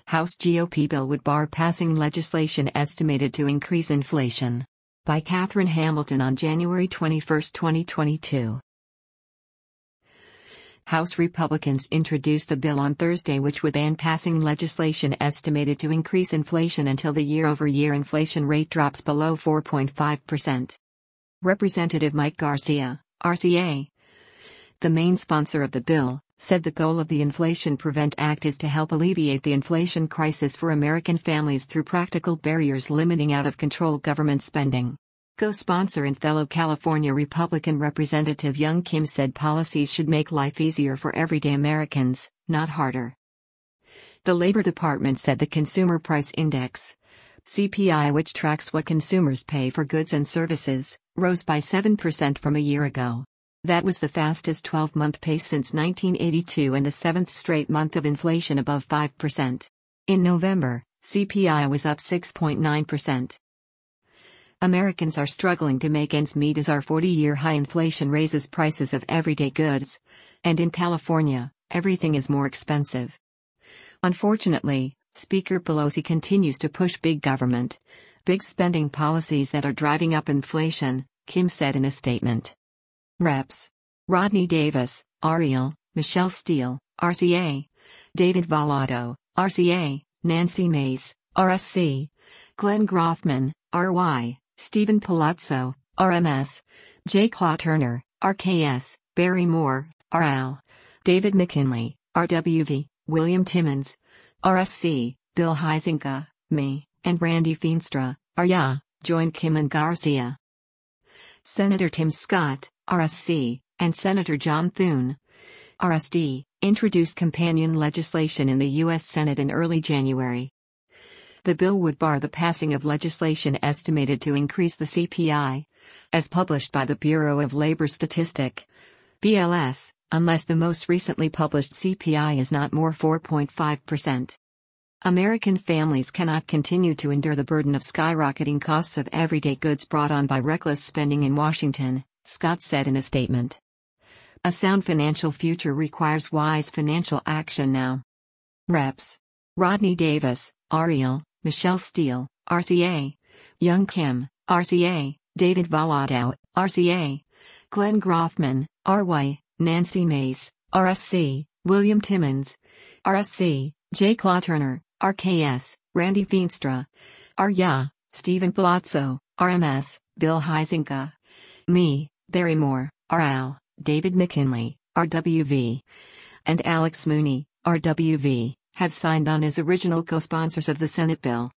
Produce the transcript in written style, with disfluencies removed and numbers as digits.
House GOP bill would bar passing legislation estimated to increase inflation. By Catherine Hamilton on January 21, 2022. House Republicans introduced a bill on Thursday which would ban passing legislation estimated to increase inflation until the year-over-year inflation rate drops below 4.5%. Representative Mike Garcia, RCA, the main sponsor of the bill, said the goal of the Inflation Prevent Act is to help alleviate the inflation crisis for American families through practical barriers limiting out-of-control government spending. Co-sponsor and fellow California Republican Representative Young Kim said policies should make life easier for everyday Americans, not harder. The Labor Department said the Consumer Price Index, CPI, which tracks what consumers pay for goods and services, rose by 7% from a year ago. That was the fastest 12-month pace since 1982 and the seventh straight month of inflation above 5%. In November, CPI was up 6.9%. Americans are struggling to make ends meet as our 40-year high inflation raises prices of everyday goods. And in California, everything is more expensive. Unfortunately, Speaker Pelosi continues to push big government, big spending policies that are driving up inflation, Kim said in a statement. Reps. Rodney Davis, Ariel, Michelle Steele, RCA. David Vallado, RCA. Nancy Mace, RSC. Glenn Grothman, RY. Stephen Palazzo, RMS. J. Claw Turner, RKS. Barry Moore, RL. David McKinley, RWV. William Timmons, RSC. Bill Huizenga, ME, and Randy Feenstra, RYA, joined Kim and Garcia. Senator Tim Scott, RSC, and Senator John Thune, RSD, introduced companion legislation in the U.S. Senate in early January. The bill would bar the passing of legislation estimated to increase the CPI, as published by the Bureau of Labor Statistics, BLS, unless the most recently published CPI is not more 4.5%. American families cannot continue to endure the burden of skyrocketing costs of everyday goods brought on by reckless spending in Washington, Scott said in a statement. A sound financial future requires wise financial action now. Reps. Rodney Davis, Ariel, Michelle Steele, RCA. Young Kim, RCA. David Vallado, RCA. Glenn Grothman, RY. Nancy Mace, RSC. William Timmons, RSC. J. Claw Turner, RKS. Randy Feenstra, RYA. Stephen Palazzo, RMS. Bill Huizenga, ME. Barry Moore, RL. David McKinley, RWV. And Alex Mooney, RWV, have signed on as original co-sponsors of the Senate bill.